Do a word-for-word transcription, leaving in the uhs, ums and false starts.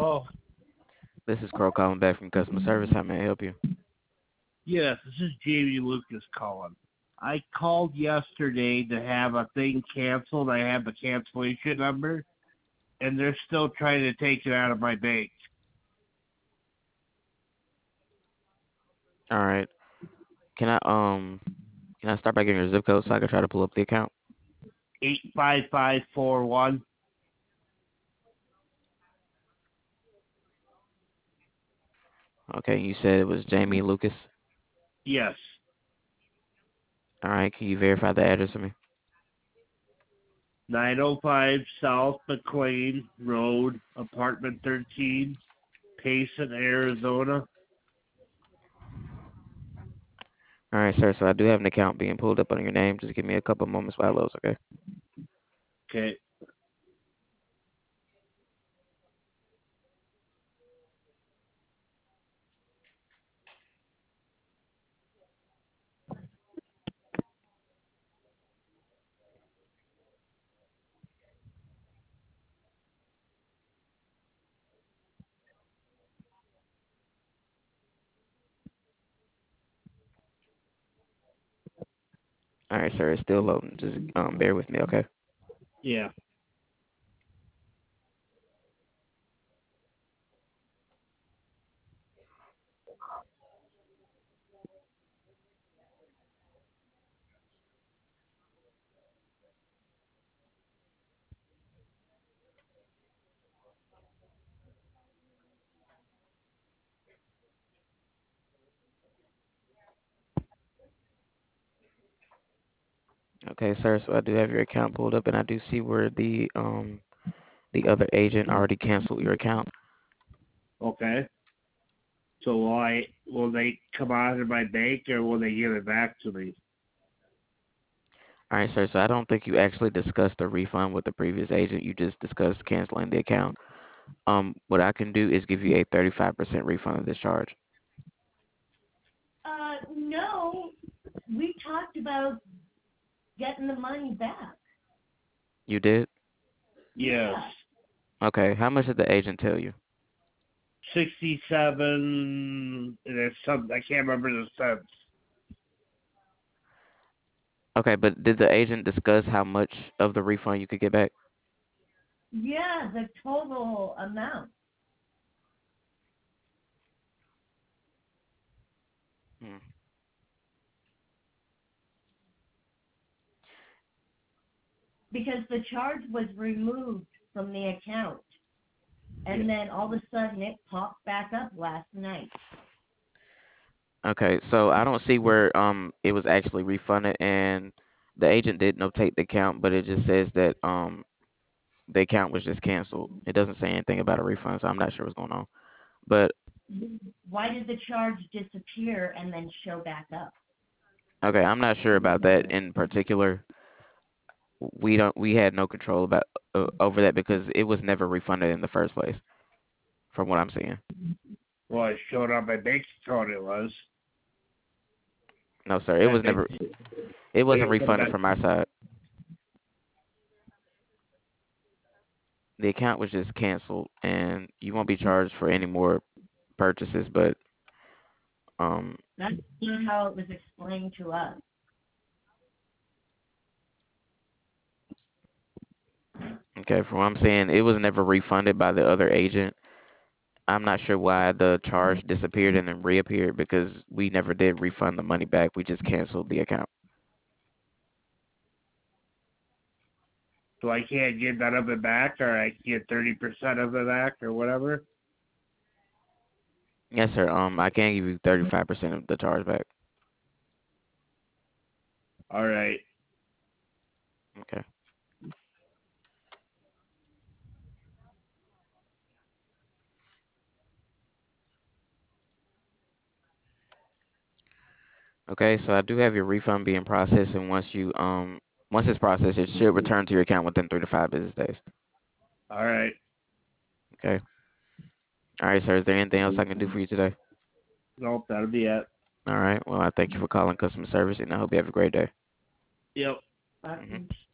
Hello. This is Crow calling back from customer service. How may I help you? Yes, this is Jamie Lucas calling. I called yesterday to have a thing canceled. I have the cancellation number, and they're still trying to take it out of my bank. All right. Can I um can I start by getting your zip code so I can try to pull up the account? Eight five five four one. Okay, you said it was Jamie Lucas. Yes. All right, can you verify the address for me? Nine oh five South McLean Road, apartment thirteen, Payson, Arizona. All right, sir. So I do have an account being pulled up under your name. Just give me a couple moments while it loads, okay? Okay. All right, sir. It's still loading. Just um bear with me, okay? Yeah. Okay, sir. So I do have your account pulled up, and I do see where the um the other agent already canceled your account. Okay. So will I will they come out of my bank or will they give it back to me? All right, sir. So I don't think you actually discussed the refund with the previous agent. You just discussed canceling the account. Um, what I can do is give you a thirty-five percent refund of this charge. Uh, no, we talked about getting the money back. You did? Yes. Yeah. Okay. How much did the agent tell you? Sixty-seven. And it's some. I can't remember the cents. Okay, but did the agent discuss how much of the refund you could get back? Yeah, the total amount. Hmm. Because the charge was removed from the account. Yeah. And then all of a sudden it popped back up last night. Okay, so I don't see where um it was actually refunded, and the agent did notate the account, but it just says that um the account was just canceled. It doesn't say anything about a refund, so I'm not sure what's going on. But Why did the charge disappear and then show back up? okay, I'm not sure about that in particular. We don't we had no control about uh, over that because it was never refunded in the first place, from what I'm seeing. Well, it showed on my bank account. It was. No, sir, it My was bank. never it wasn't refunded from our side. The account was just canceled, and you won't be charged for any more purchases. But um, That's not how it was explained to us. okay, from what I'm saying, it was never refunded by the other agent. I'm not sure why the charge disappeared and then reappeared because we never did refund the money back. We just canceled the account. So I can't get none of it back, or I can get thirty percent of it back, or whatever. Yes, sir. Um, I can give you thirty-five percent of the charge back. All right. Okay. Okay, so I do have your refund being processed, and once you um once it's processed, it should return to your account within three to five business days. All right. Okay. All right, sir. Is there anything else I can do for you today? Nope, that'll be it. All right. Well, I thank you for calling customer service, and I hope you have a great day. Yep. Hmm.